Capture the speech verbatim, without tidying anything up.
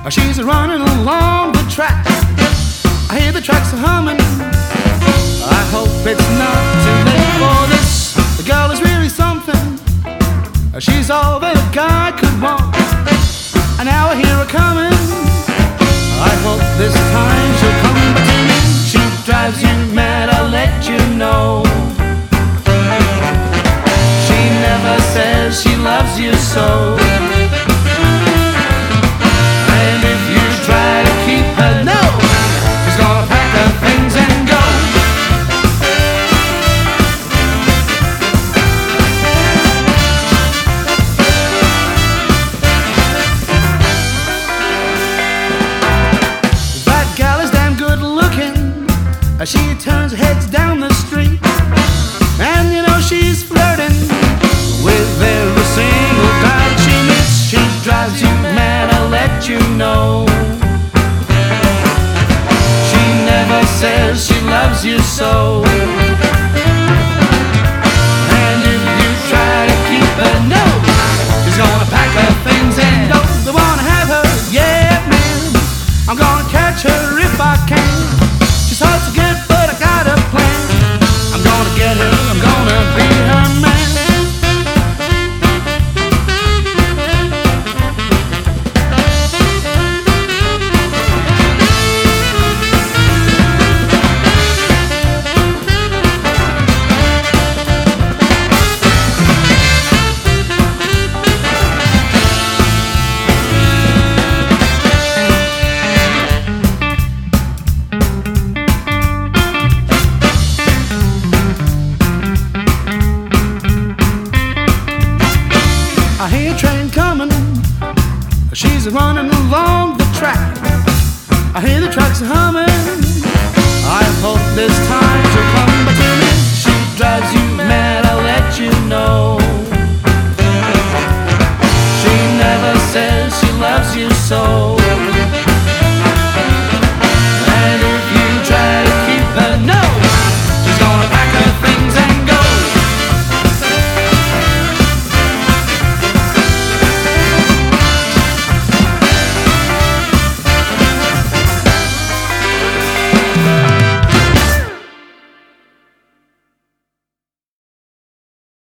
She's running along the track. I hear the tracks humming. I hope it's not too late for this. The girl is really something. She's all that a guy could want. And now I hear her coming. I hope this time she'll come back to me. She drives you mad, I'll let you know. She never says she loves you so. And if you try to keep her, no, she's gonna pack her things and go. That gal is damn good looking. She turns heads down the street, and you know she's flirting with every single guy she meets. She drives you mad, I'll let you know. She never says she loves you so. And if you try to keep her, no, she's gonna pack her things and go. They wanna have her, yeah man, I'm gonna catch her if I can. She's hard to get, but I got a plan. I'm gonna get her, I'm gonna be her man. I hear a train coming. She's running along the track. I hear the tracks humming. I hope this time she'll come back to me. She drives you